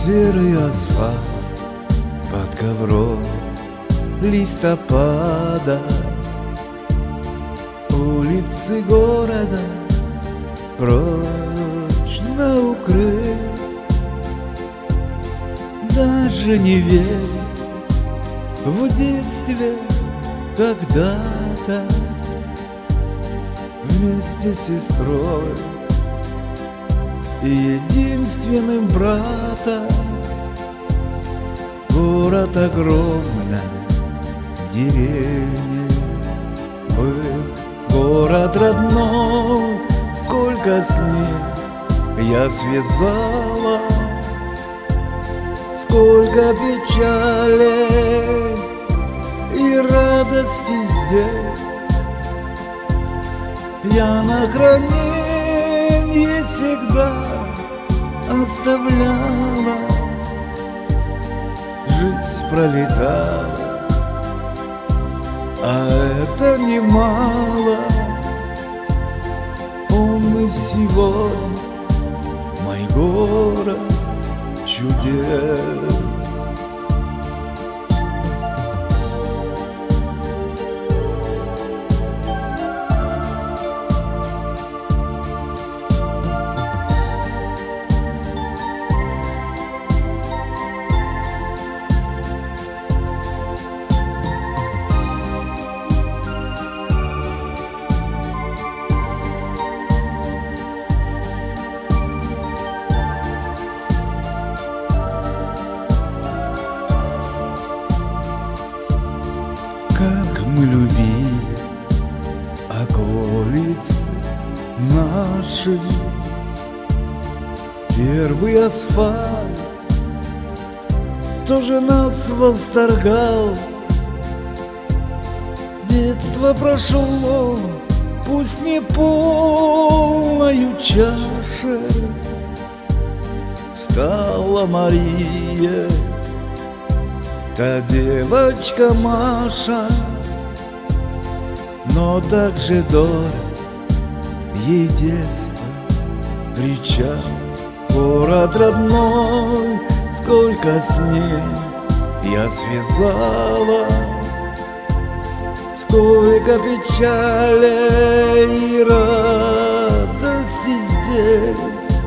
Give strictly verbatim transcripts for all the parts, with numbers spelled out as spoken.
Серый асфальт под ковром листопада, улицы города прочно укрыт. Даже не верить в детстве когда-то вместе с сестрой и единственным братом. Город огромный, деревни был, город родной. Сколько с ним я связала, сколько печали и радости здесь. Я на храненье всегда оставляла. Жизнь пролетает, а это немало. Он и сегодня мой город чудес. Как мы любили околицы наши, первый асфальт тоже нас восторгал. Детство прошло, пусть не полною чашей, стала Мария, та девочка Маша, но так же дорог ей детство, кричал город родной. Сколько с ней я связала, сколько печали и радости здесь.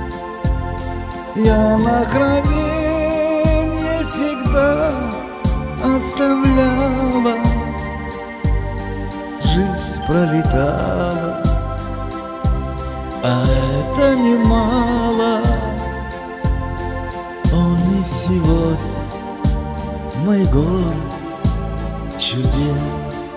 Я на храненье всегда оставляла. Жизнь пролетала, а это немало. Он и сегодня мой город чудес.